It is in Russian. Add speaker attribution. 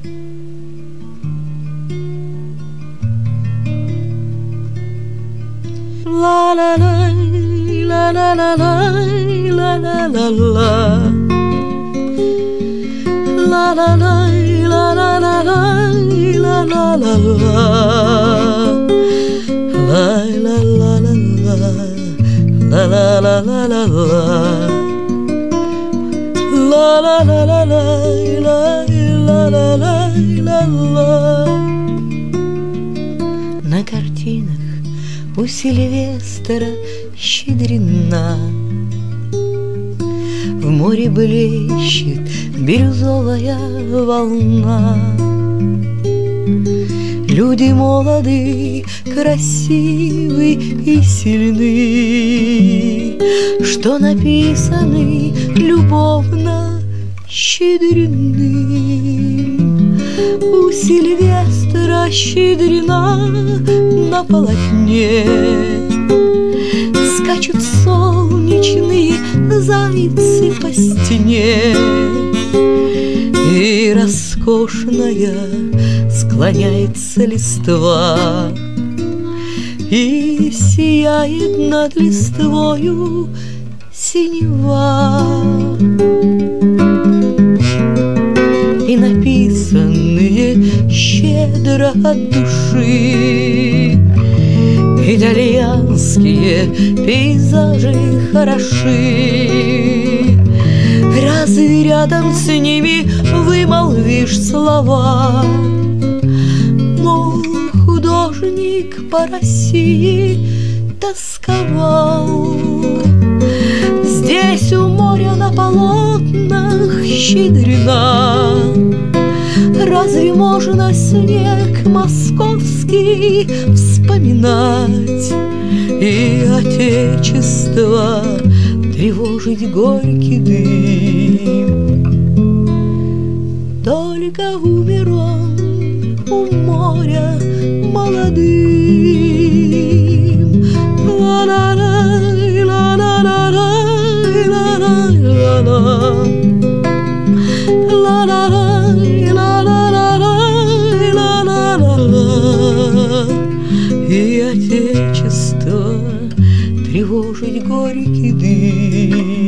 Speaker 1: La la la la la la la la la la la. La la la la la la la la la la la. La la la la la la la la la la. La la la la la la la la la. На картинах у Сильвестра Щедрина в море блещет бирюзовая волна. Люди молоды, красивы и сильны, что написаны любовно щедрены. У Сильвестра Щедрина на полотне скачут солнечные зайцы по стене, и роскошная склоняется листва, и сияет над листвою синева. И написанные щедро от души итальянские пейзажи хороши. Разве рядом с ними вымолвишь слова, мол, художник по России тосковал? Здесь у моря на полотнах Щедрина. Разве можно снег московский вспоминать и отечество тревожить горький дым? Только умер он у моря молодым. Ла-ла-ла-ла-ла-ла-ла. И отечество тревожить горький дым.